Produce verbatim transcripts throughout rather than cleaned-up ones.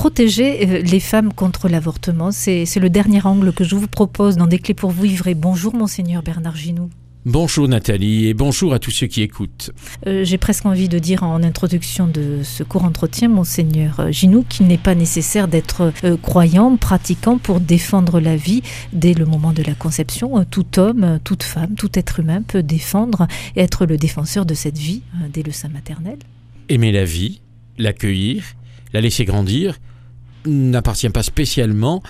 protéger les femmes contre l'avortement. C'est, c'est le dernier angle que je vous propose dans Des clés pour vous ivrer. Bonjour Monseigneur Bernard Ginoux. Bonjour Nathalie et bonjour à tous ceux qui écoutent. Euh, j'ai presque envie de dire en introduction de ce court entretien, Monseigneur Ginoux, qu'il n'est pas nécessaire d'être euh, croyant, pratiquant pour défendre la vie dès le moment de la conception. Tout homme, toute femme, tout être humain peut défendre et être le défenseur de cette vie euh, dès le sein maternel. Aimer la vie, l'accueillir, la laisser grandir, n'appartient pas spécialement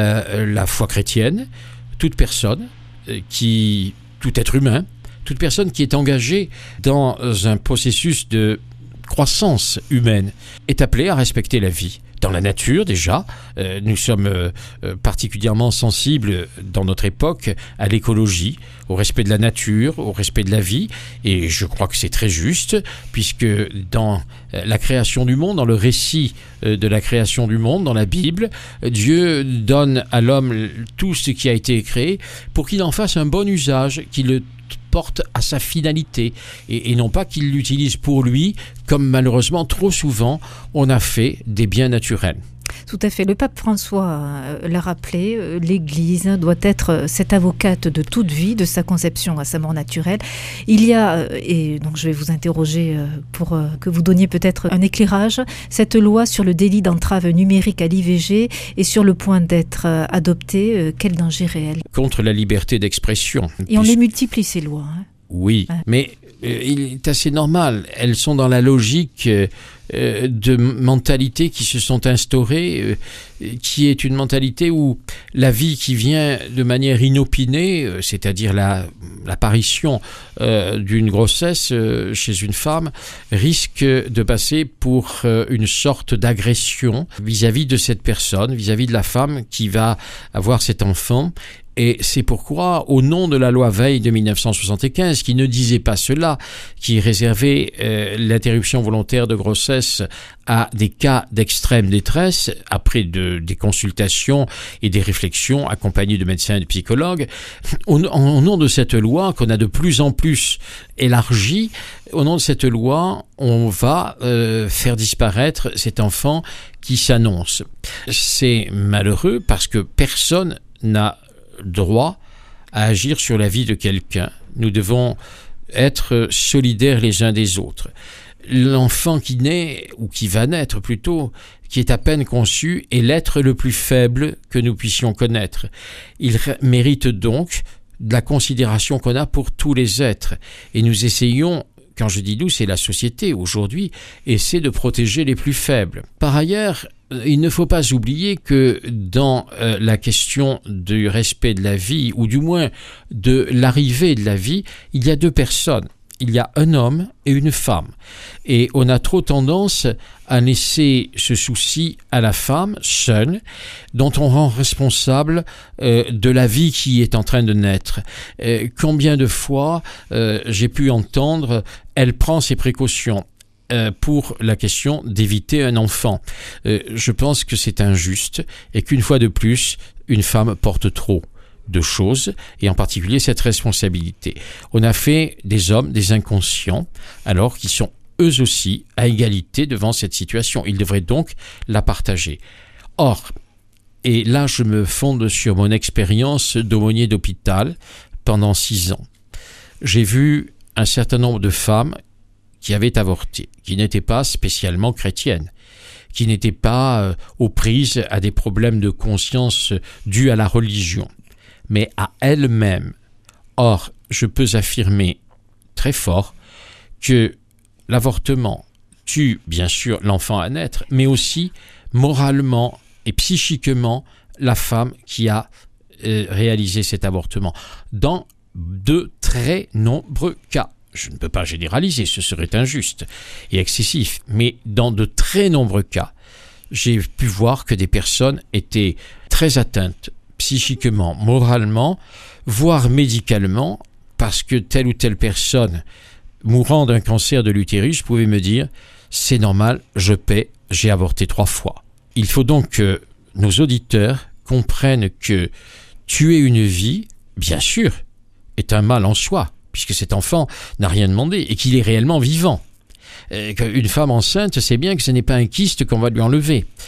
à la foi chrétienne. Toute personne qui... Tout être humain, toute personne qui est engagée dans un processus de croissance humaine est appelée à respecter la vie. Dans la nature déjà, euh, nous sommes euh, particulièrement sensibles dans notre époque à l'écologie, au respect de la nature, au respect de la vie, et je crois que c'est très juste, puisque dans la création du monde, dans le récit de la création du monde, dans la Bible, Dieu donne à l'homme tout ce qui a été créé pour qu'il en fasse un bon usage, qu'il le porte à sa finalité et, et non pas qu'il l'utilise pour lui, comme malheureusement trop souvent on a fait des biens naturels. Tout à fait. Le pape François l'a rappelé, l'Église doit être cette avocate de toute vie, de sa conception à sa mort naturelle. Il y a, et donc je vais vous interroger pour que vous donniez peut-être un éclairage, cette loi sur le délit d'entrave numérique à l'I V G est sur le point d'être adoptée. Quel danger réel ? Contre la liberté d'expression. Et on les multiplie ces lois. Hein. Oui, ouais. mais euh, il est assez normal. Elles sont dans la logique euh, de mentalités qui se sont instaurées, euh, qui est une mentalité où la vie qui vient de manière inopinée, euh, c'est-à-dire la, l'apparition euh, d'une grossesse euh, chez une femme, risque de passer pour euh, une sorte d'agression vis-à-vis de cette personne, vis-à-vis de la femme qui va avoir cet enfant. Et c'est pourquoi, au nom de la loi Veil de dix-neuf cent soixante-quinze, qui ne disait pas cela, qui réservait euh, l'interruption volontaire de grossesse à des cas d'extrême détresse, après de, des consultations et des réflexions accompagnées de médecins et de psychologues, au, au nom de cette loi qu'on a de plus en plus élargie, au nom de cette loi, on va euh, faire disparaître cet enfant qui s'annonce. C'est malheureux parce que personne n'a droit à agir sur la vie de quelqu'un. Nous devons être solidaires les uns des autres. L'enfant qui naît, ou qui va naître plutôt, qui est à peine conçu, est l'être le plus faible que nous puissions connaître. Il mérite donc de la considération qu'on a pour tous les êtres. Et nous essayons, quand je dis nous, c'est la société aujourd'hui, essaie de protéger les plus faibles. Par ailleurs, il ne faut pas oublier que dans euh, la question du respect de la vie, ou du moins de l'arrivée de la vie, il y a deux personnes. Il y a un homme et une femme. Et on a trop tendance à laisser ce souci à la femme seule, dont on rend responsable euh, de la vie qui est en train de naître. Euh, combien de fois euh, j'ai pu entendre « elle prend ses précautions ». Euh, pour la question d'éviter un enfant. Euh, je pense que c'est injuste et qu'une fois de plus, une femme porte trop de choses et en particulier cette responsabilité. On a fait des hommes des inconscients alors qu'ils sont eux aussi à égalité devant cette situation. Ils devraient donc la partager. Or, et là je me fonde sur mon expérience d'aumônier d'hôpital pendant six ans, j'ai vu un certain nombre de femmes qui avaient avorté, qui n'étaient pas spécialement chrétiennes, qui n'étaient pas euh, aux prises à des problèmes de conscience dus à la religion, mais à elles-mêmes. Or, je peux affirmer très fort que l'avortement tue bien sûr l'enfant à naître, mais aussi moralement et psychiquement la femme qui a euh, réalisé cet avortement, dans de très nombreux cas. Je ne peux pas généraliser, ce serait injuste et excessif, mais dans de très nombreux cas, j'ai pu voir que des personnes étaient très atteintes psychiquement, moralement, voire médicalement, parce que telle ou telle personne mourant d'un cancer de l'utérus pouvait me dire « c'est normal, je paie, j'ai avorté trois fois ». Il faut donc que nos auditeurs comprennent que tuer une vie, bien sûr, est un mal en soi, puisque cet enfant n'a rien demandé et qu'il est réellement vivant. Euh, une femme enceinte sait bien que ce n'est pas un kyste qu'on va lui enlever.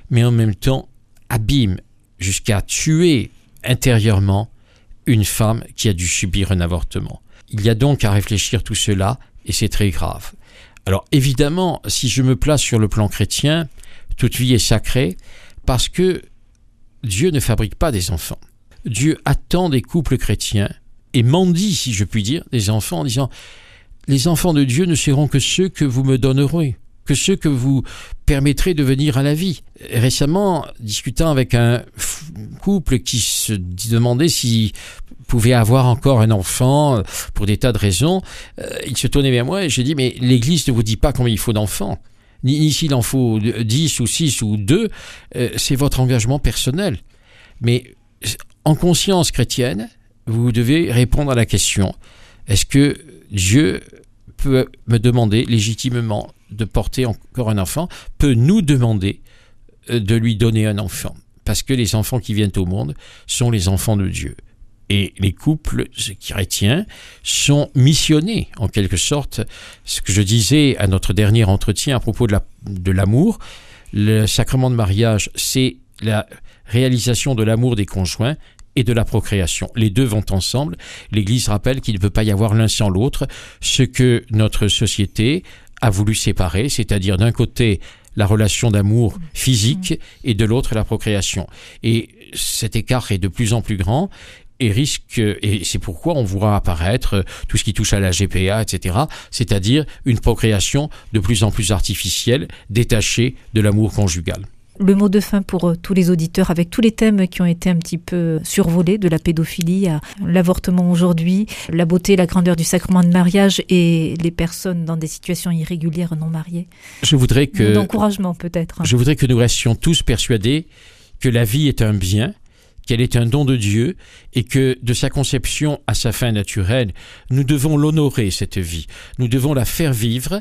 mais en même temps abîme jusqu'à tuer intérieurement une femme qui a dû subir un avortement. Il y a donc à réfléchir tout cela, et c'est très grave. Alors évidemment, si je me place sur le plan chrétien, toute vie est sacrée, parce que Dieu ne fabrique pas des enfants. Dieu attend des couples chrétiens et mendie, si je puis dire, des enfants en disant « Les enfants de Dieu ne seront que ceux que vous me donnerez, que ceux que vous permettrez de venir à la vie. » Récemment, discutant avec un couple qui se demandait s'il pouvait avoir encore un enfant pour des tas de raisons, euh, il se tournait vers moi et j'ai dit « Mais l'Église ne vous dit pas combien il faut d'enfants. Ni, ni s'il en faut dix ou six ou deux, euh, c'est votre engagement personnel. Mais en conscience chrétienne, vous devez répondre à la question, est-ce que Dieu peut me demander légitimement de porter encore un enfant, peut nous demander de lui donner un enfant, parce que les enfants qui viennent au monde sont les enfants de Dieu. Et les couples chrétiens sont missionnés, en quelque sorte. Ce que je disais à notre dernier entretien à propos de, la, de l'amour, le sacrement de mariage, c'est la réalisation de l'amour des conjoints et de la procréation. Les deux vont ensemble. L'Église rappelle qu'il ne peut pas y avoir l'un sans l'autre, ce que notre société a voulu séparer, c'est-à-dire d'un côté la relation d'amour physique et de l'autre la procréation. Et cet écart est de plus en plus grand et risque, et c'est pourquoi on voit apparaître tout ce qui touche à la G P A, et cetera, c'est-à-dire une procréation de plus en plus artificielle, détachée de l'amour conjugal. Le mot de fin pour tous les auditeurs, avec tous les thèmes qui ont été un petit peu survolés, de la pédophilie à l'avortement aujourd'hui, la beauté, la grandeur du sacrement de mariage et les personnes dans des situations irrégulières non mariées. Je voudrais que... D'encouragement peut-être. Je voudrais que nous restions tous persuadés que la vie est un bien, qu'elle est un don de Dieu et que de sa conception à sa fin naturelle, nous devons l'honorer, cette vie. Nous devons la faire vivre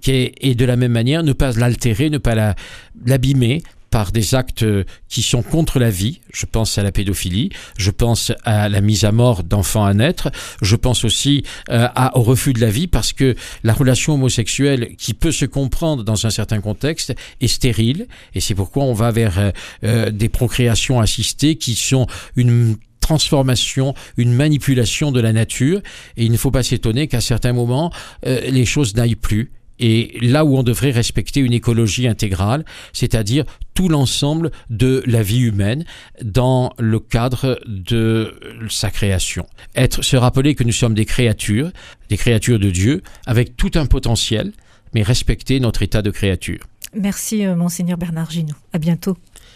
et de la même manière ne pas l'altérer, ne pas la, l'abîmer par des actes qui sont contre la vie. Je pense à la pédophilie, je pense à la mise à mort d'enfants à naître, je pense aussi euh, à, au refus de la vie parce que la relation homosexuelle qui peut se comprendre dans un certain contexte est stérile et c'est pourquoi on va vers euh, des procréations assistées qui sont une transformation, une manipulation de la nature et il ne faut pas s'étonner qu'à certains moments euh, les choses n'aillent plus. Et là où on devrait respecter une écologie intégrale, c'est-à-dire tout l'ensemble de la vie humaine dans le cadre de sa création. Être, se rappeler que nous sommes des créatures, des créatures de Dieu, avec tout un potentiel, mais respecter notre état de créature. Merci, Monseigneur Bernard Ginoux. À bientôt.